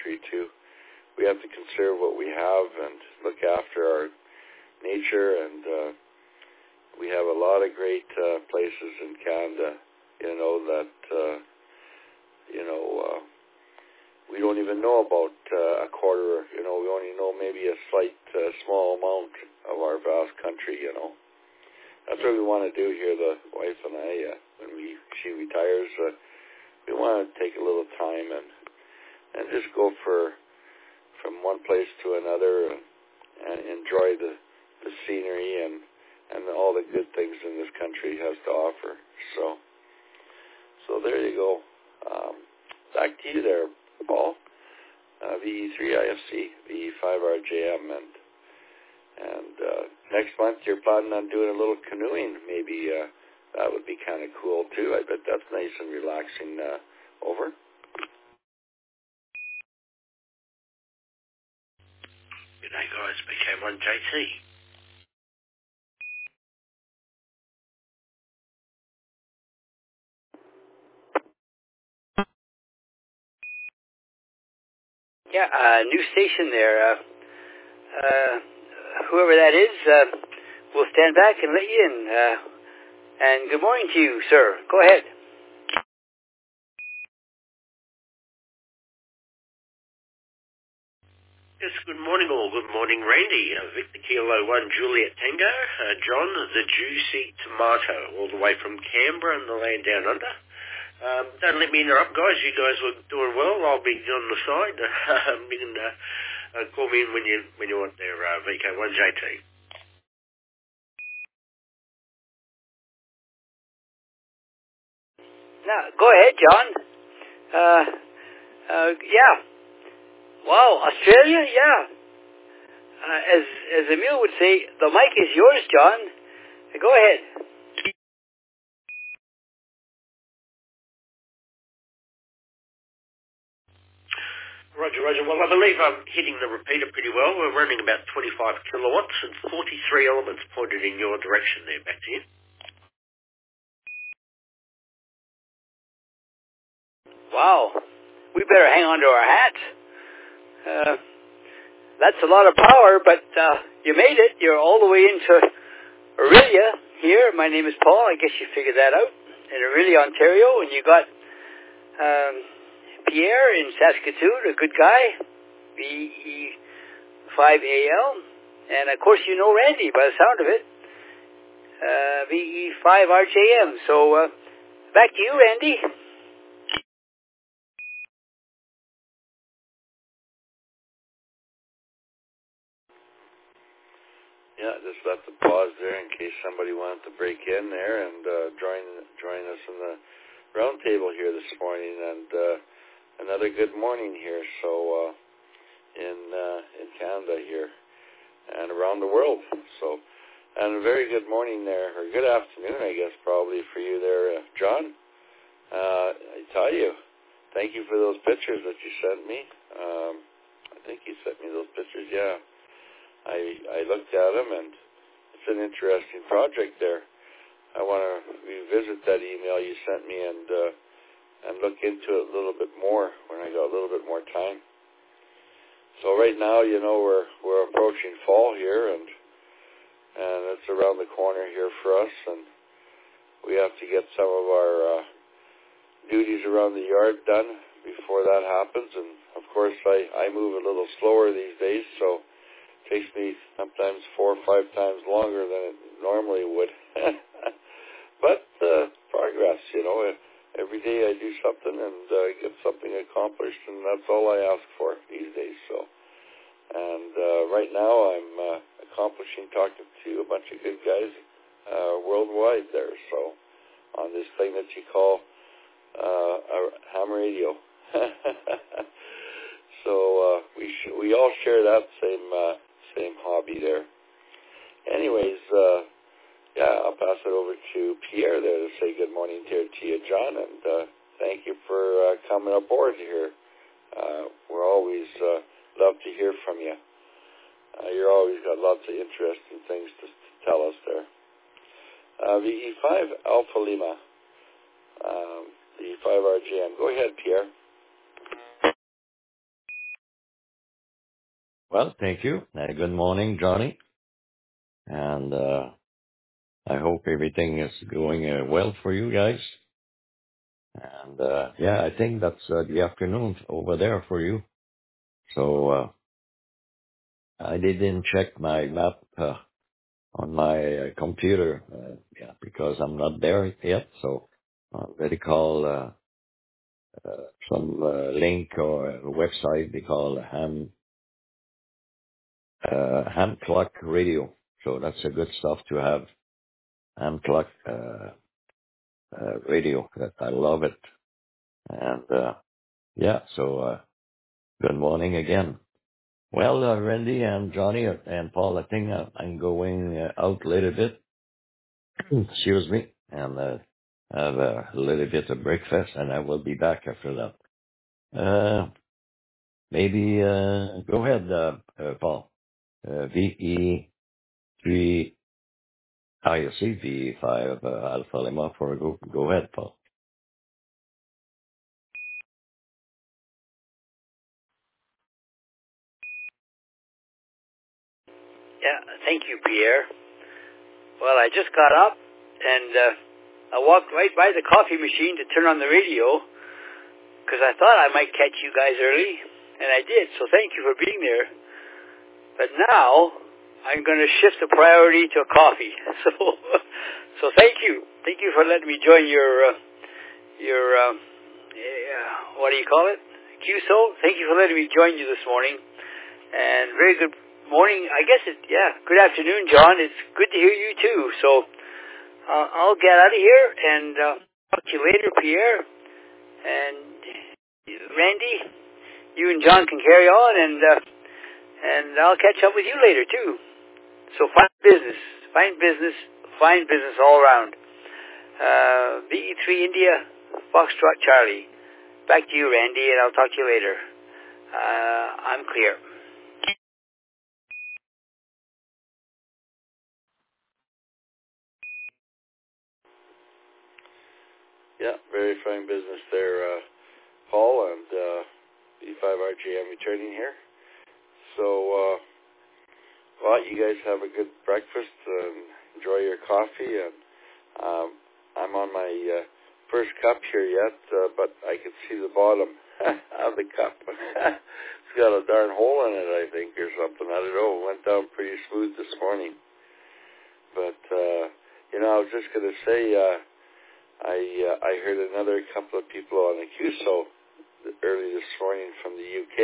country too. We have to conserve what we have and look after our nature, and we have a lot of great places in Canada, that we don't even know about a quarter. We only know maybe a small amount of our vast country. That's what we want to do here, the wife and I. When she retires, we want to take a little time and just go from one place to another and enjoy the scenery and all the good things in this country has to offer. So there you go. Back to you there, Paul. VE3IFC, VE5RJM, and next month you're planning on doing a little canoeing. Maybe that would be kind of cool too. I bet that's nice and relaxing. Over. Good day, guys. BK1JT. Yeah, new station there. Whoever that is, we'll stand back and let you in. And good morning to you, sir. Go ahead. Yes, good morning all. Good morning, Randy. Victor Kilo 1, Juliet Tango. John, the Juicy Tomato, all the way from Canberra and the land down under. Don't let me interrupt, guys. You guys were doing well. I'll be on the side. You can call me in when you want there, VK1JT. Now, go ahead, John. Yeah. Wow, Australia? Yeah. As Emil would say, the mic is yours, John. Go ahead. Roger. Well, I believe I'm hitting the repeater pretty well. We're running about 25 kilowatts and 43 elements pointed in your direction there. Back to you. Wow. We better hang on to our hats. That's a lot of power, but you made it. You're all the way into Orillia here. My name is Paul. I guess you figured that out. In Orillia, Ontario, and you got Pierre in Saskatoon, a good guy, VE5AL, and of course you know Randy by the sound of it, VE5RJM. So back to you, Randy. Yeah, just left the pause there in case somebody wanted to break in there and join us in the round table here this morning, and another good morning here. So in Canada here and around the world. So, and a very good morning there, or good afternoon, I guess, probably for you there, John. I tell you, thank you for those pictures that you sent me. I think you sent me those pictures, yeah. I looked at them, and it's an interesting project there. I want to revisit that email you sent me and look into it a little bit more when I got a little bit more time. So right now, we're approaching fall here, and it's around the corner here for us, and we have to get some of our duties around the yard done before that happens. And of course, I move a little slower these days, so it takes me sometimes 4 or 5 times longer than it normally would. But progress, every day I do something and get something accomplished, and that's all I ask for these days. So, and right now I'm accomplishing talking to a bunch of good guys worldwide there. So on this thing that you call a ham radio. So we all share that same hobby there. Anyways, I'll pass it over to Pierre there to say good morning to you, John, and thank you for coming aboard here. We're always love to hear from you. You're always got lots of interesting things to tell us there. VE5 Alpha Lima, VE5RJM. Go ahead, Pierre. Well, thank you. Good morning, Johnny. And I hope everything is going well for you guys. And yeah, I think that's the afternoon over there for you. So I didn't check my map on my computer, because I'm not there yet. So I'll already call some link or a website they call Ham Clock Radio. So that's a good stuff to have. Ham Clock Radio. I love it. And yeah, so good morning again. Well, Randy and Johnny and Paul, I think I'm going out a little bit. Excuse me, and have a little bit of breakfast, and I will be back after that. Maybe go ahead, Paul. VE3 IOC VE5 Alpha Lima for go ahead, Paul. Yeah, thank you, Pierre. Well, I just got up and I walked right by the coffee machine to turn on the radio because I thought I might catch you guys early, and I did, so thank you for being there. But now I'm going to shift the priority to a coffee. So thank you. Thank you for letting me join your what do you call it? QSO. Thank you for letting me join you this morning. And very good morning. I guess good afternoon, John. It's good to hear you too. So I'll get out of here and talk to you later, Pierre. And Randy, you and John can carry on, and I'll catch up with you later too. So fine business all around. VE3 India, Foxtrot Charlie. Back to you, Randy, and I'll talk to you later. I'm clear. Yeah, very fine business there, Paul, and B5RGM returning here. So, well, you guys have a good breakfast and enjoy your coffee. And I'm on my first cup here yet, but I can see the bottom of the cup. It's got a darn hole in it, I think, or something. I don't know. It went down pretty smooth this morning. But, I was just going to say, I heard another couple of people on the QSO early this morning from the UK,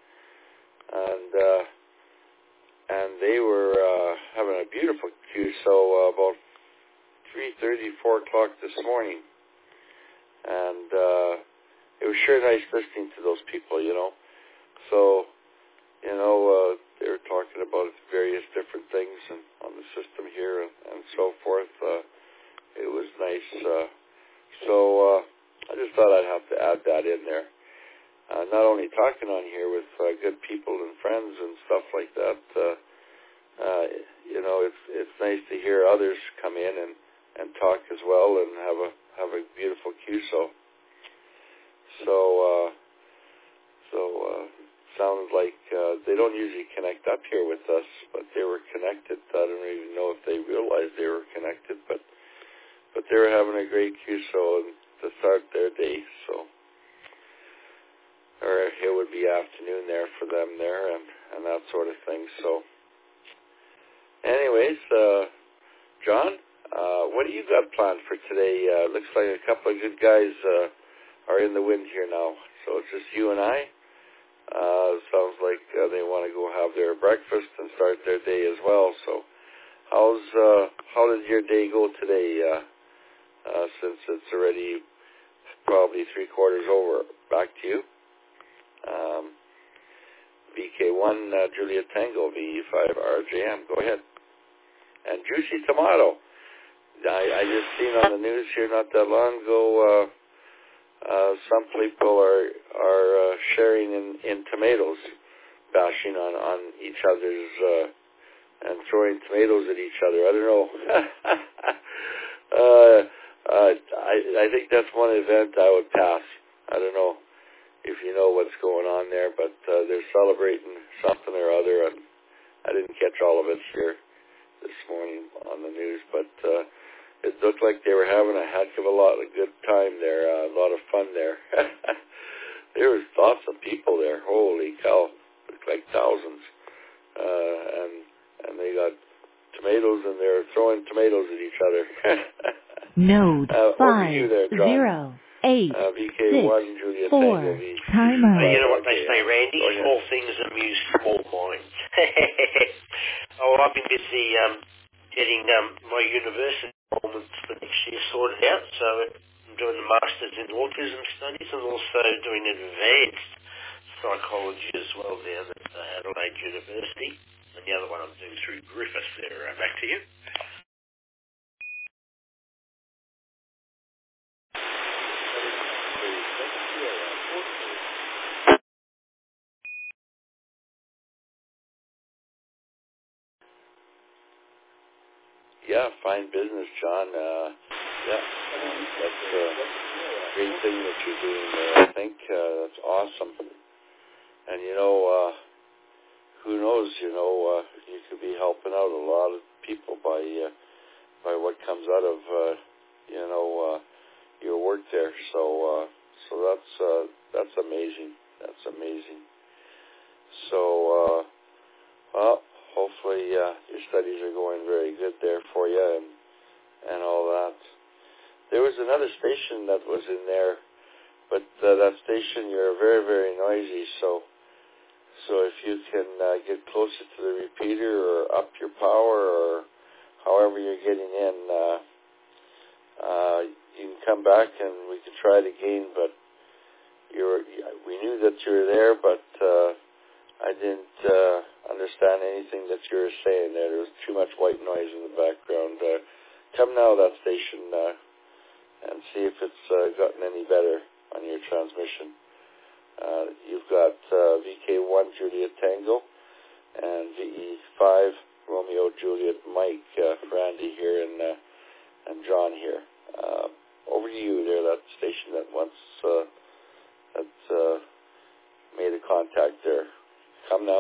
and they were having a beautiful QSO about 3:30, 4 o'clock this morning, and it was sure nice listening to those people, So, they were talking about various different things and on the system here and so forth. It was nice. So I just thought I'd have to add that in there. Not only talking on here with good people and friends and stuff like that, it's nice to hear others come in and talk as well and have a beautiful QSO. So sounds like they don't usually connect up here with us, but they were connected. I don't even know if they realized they were connected, but they were having a great QSO to start their day. So, or it would be afternoon there for them there and that sort of thing. So, anyways, John, what do you got planned for today? Looks like a couple of good guys are in the wind here now. So it's just you and I. Sounds like they want to go have their breakfast and start their day as well. So, how did your day go today? Since it's already probably 3/4 over. Back to you. VK1 Juliet Tango, VE5 RJM. Go ahead. And Juicy Tomato. I just seen on the news here not that long ago. Some people are sharing in tomatoes, bashing on each other's and throwing tomatoes at each other. I don't know. I think that's one event I would pass. I don't know if you know what's going on there, but they're celebrating something or other, and I didn't catch all of it here this morning on the news, but it looked like they were having a heck of a lot of good time there, a lot of fun there. There was lots of people there. Holy cow, looked like thousands, and they got tomatoes, and they're throwing tomatoes at each other. Node over you there, John. 508 VK1 Juliet 4 Tango V. timer. You know what they say, Randy? Small things amuse small minds. I've been busy getting my university enrollments for next year sorted out. So I'm doing the Masters in Autism Studies and also doing advanced psychology as well down at Adelaide University. And the other one I'm doing through Griffith there. Back to you. Yeah, fine business, John. That's a great thing that you're doing there. I think that's awesome. And, who knows, you could be helping out a lot of people by what comes out of, your work there. So that's amazing. That's amazing. So, hopefully your studies are going very good there for you and all that. There was another station that was in there, but that station, you're very, very noisy, so if you can get closer to the repeater or up your power or however you're getting in, you can come back and we could try it again, but we knew that you were there, but I didn't understand anything that you were saying there. There was too much white noise in the background. Come now, that station, and see if it's gotten any better on your transmission. You've got VK1 Juliet Tango and VE5 Romeo Juliet Mike, Randy here and John here. Over to you there, that station that once made a contact there. Come now.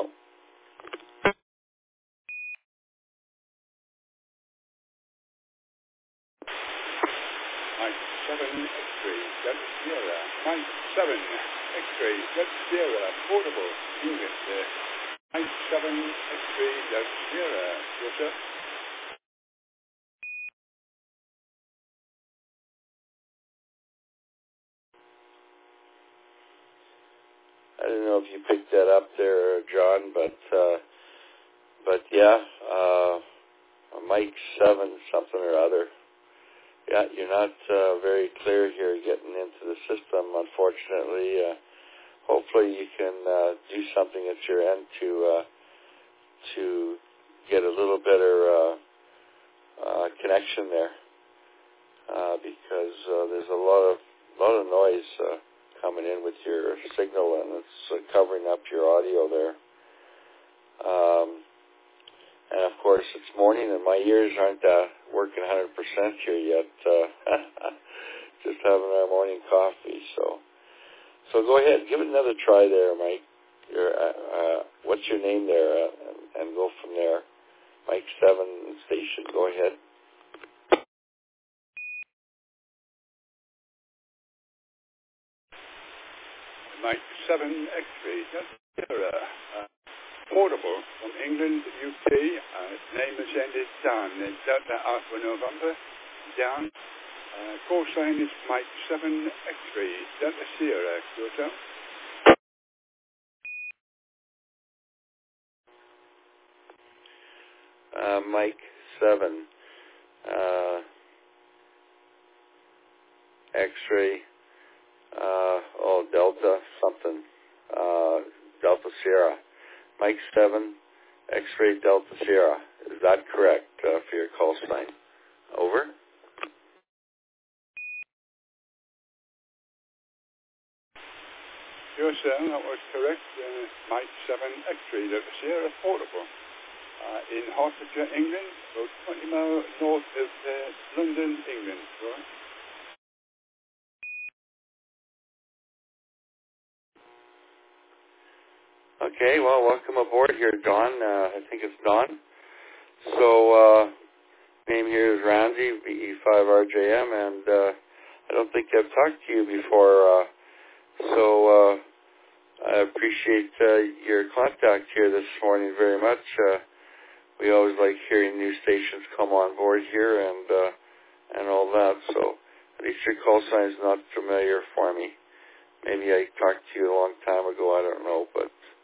Mike 7 X-ray, Delta Sierra. Mike 7 X-ray, Delta Sierra, portable, English. Mike 7 X-ray, Delta Sierra, Joseph. I don't know if you picked that up there, John, but yeah, Mike 7 something or other. Yeah, you're not very clear here getting into the system, unfortunately. Hopefully you can do something at your end to get a little better connection there, because there's a lot of noise coming in with your signal, and it's covering up your audio there. And of course, it's morning, and my ears aren't working 100% here yet. Just having our morning coffee. So go ahead, give it another try there, Mike. What's your name there? And go from there. Mike 7 station. Go ahead. Mike 7 X-ray, Delta portable from England, UK. Name is ended Dan. Delta Alpha November. Dan. Call sign is Mike 7 X-ray, Delta Sierra, Kyoto. Mike 7 X-ray. Delta something. Delta Sierra. Mike 7 X-ray Delta Sierra. Is that correct for your call sign? Over. Yes, sir, that was correct. Mike 7 X-ray Delta Sierra portable. In Hertfordshire, England, about 20 miles north of London, England. Right? Okay, well, welcome aboard here, Don. I think it's Don. So, name here is Ramsey, VE5RJM, and I don't think I've talked to you before, so I appreciate your contact here this morning very much. We always like hearing new stations come on board here and all that, so at least your call sign is not familiar for me. Maybe I talked to you a long time ago, I don't know, but